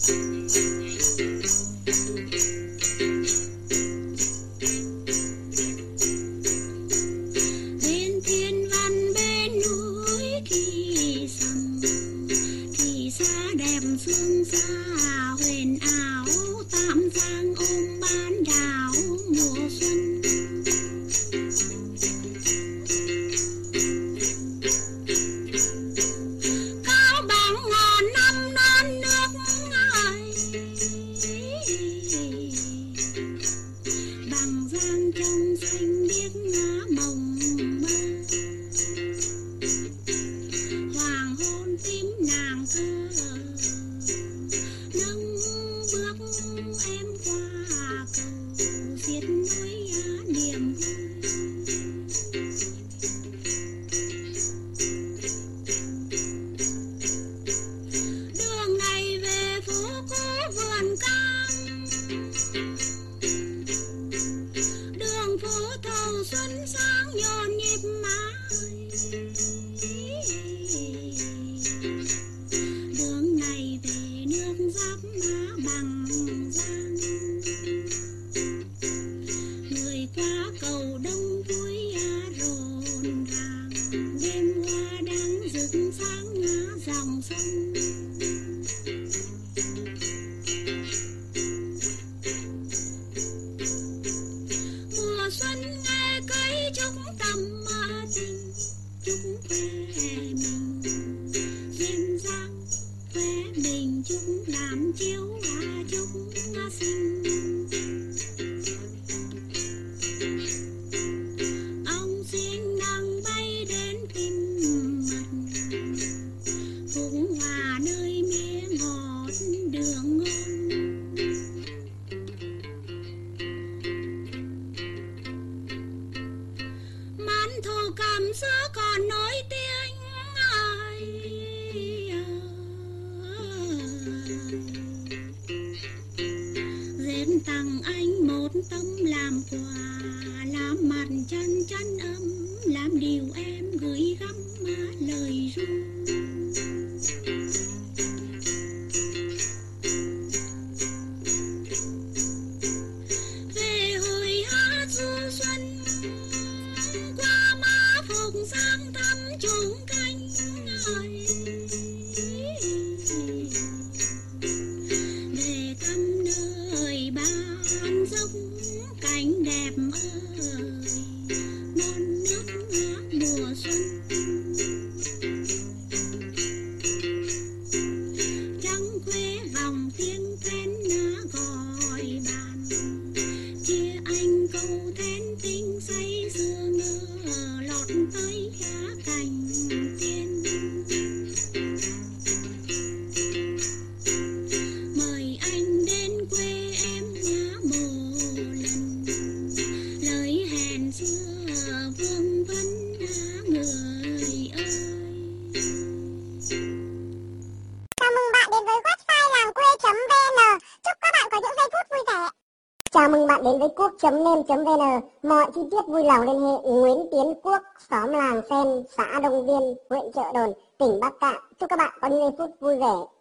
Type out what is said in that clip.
Bên thiên văn bên núi kỳ sầm, kỳ xa đẹp phương xa huyền ảo, Tam Giang ôm bán đảo mùa xuân. Cao bằng ngàn năm non nước ơi, bằng giang trong xanh biếc ngã mộng mơ. Hoàng hôn tím nàng thơ nâng bước em qua cầu xiết núi niềm vui. Đường này về phố cũ vườn cam, đường phố thâu xuân sáng nhộn nhịp mãi. Đường này về nước giáp má bằng giang, người qua cầu đông vui rộn ràng, đêm hoa đang rực sáng dòng sông. Mùa xuân nghe cây trúc tầm tình, chúc khoe mình duyên dáng, khoe mình chúc làm chiếu chúc xinh. Ông xin đang bay đến tìm mật, Phụng Hòa nơi mía ngọt đường ngon. Mãn thù cầm xưa còn nổi tiếng ai, dẹp tặng anh một tấm làm quà, làm mặt chân chân ấm, làm điều em gửi gắm lời ru. Về hồi hát du xuân, qua má phục sang thăm chúng cánh ơi, về thăm nơi ban dốc cảnh đẹp ơi, non nước mùa xuân. Trăng khuê vòng tiếng then gọi bàn, chia anh câu then tinh say sưa ngơ lọt tới cành tiên. Mời anh đến quê em một lần, lời hẹn xưa vương vấn người ơi. Chào mừng bạn đến với website làngquê.vn. Chúc các bạn có những giây phút vui vẻ. Chào mừng bạn đến với quốc.nem.vn. Mọi chi tiết vui lòng liên hệ Nguyễn Tiến Quốc, xóm Làng Sen, xã Đông Viên, huyện Chợ Đồn, tỉnh Bắc Kạn. Chúc các bạn có những giây phút vui vẻ.